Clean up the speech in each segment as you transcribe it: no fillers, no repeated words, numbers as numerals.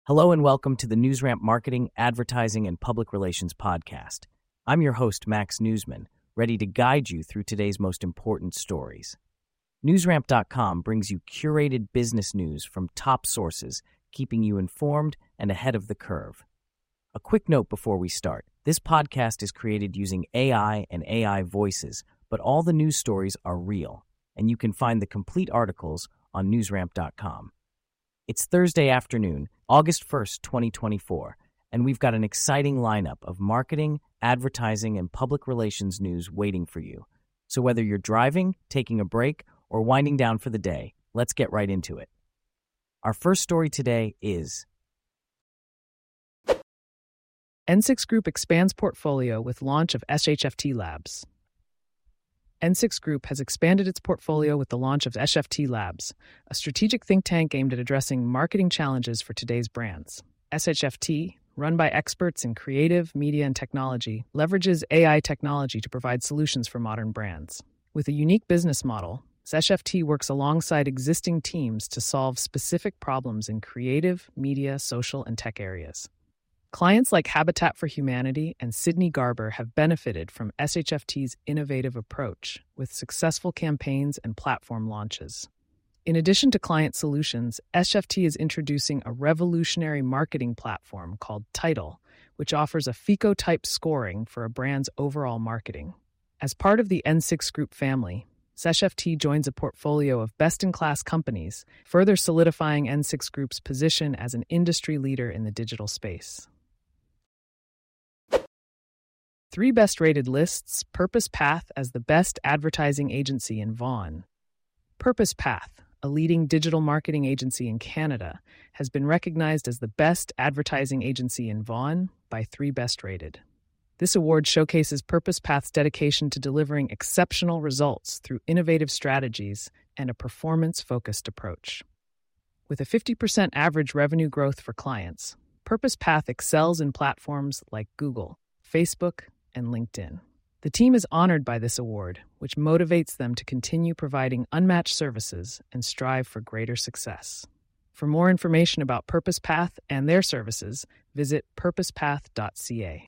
Hello and welcome to the NewsRamp Marketing, Advertising, and Public Relations podcast. I'm your host, Max Newsman, ready to guide you through today's most important stories. NewsRamp.com brings you curated business news from top sources, keeping you informed and ahead of the curve. A quick note before we start. This podcast is created using AI and AI voices, but all the news stories are real, and you can find the complete articles on NewsRamp.com. It's Thursday afternoon, August 1st, 2024, and we've got an exciting lineup of marketing, advertising, and public relations news waiting for you. So whether you're driving, taking a break, or winding down for the day, let's get right into it. Our first story today is N6 Group expands portfolio with launch of SHFT Labs. N6 Group has expanded its portfolio with the launch of SHFT Labs, a strategic think tank aimed at addressing marketing challenges for today's brands. SHFT, run by experts in creative, media, and technology, leverages AI technology to provide solutions for modern brands. With a unique business model, SHFT works alongside existing teams to solve specific problems in creative, media, social, and tech areas. Clients like Habitat for Humanity and Sydney Garber have benefited from SHFT's innovative approach with successful campaigns and platform launches. In addition to client solutions, SHFT is introducing a revolutionary marketing platform called Title, which offers a FICO-type scoring for a brand's overall marketing. As part of the N6 Group family, SHFT joins a portfolio of best-in-class companies, further solidifying N6 Group's position as an industry leader in the digital space. 3 best-rated lists Purpose Path as the best advertising agency in Vaughan. Purpose Path, a leading digital marketing agency in Canada, has been recognized as the best advertising agency in Vaughan by 3 Best-Rated. This award showcases Purpose Path's dedication to delivering exceptional results through innovative strategies and a performance-focused approach. With a 50% average revenue growth for clients, Purpose Path excels in platforms like Google, Facebook, and LinkedIn. The team is honored by this award, which motivates them to continue providing unmatched services and strive for greater success. For more information about Purpose Path and their services, visit purposepath.ca.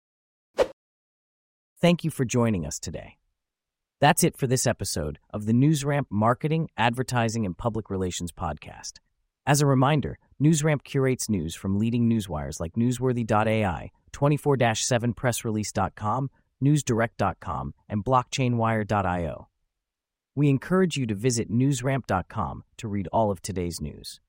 Thank you for joining us today. That's it for this episode of the NewsRamp Marketing, Advertising, and Public Relations podcast. As a reminder, NewsRamp curates news from leading newswires like Newsworthy.ai, 24/7pressrelease.com, newsdirect.com, and blockchainwire.io. We encourage you to visit newsramp.com to read all of today's news.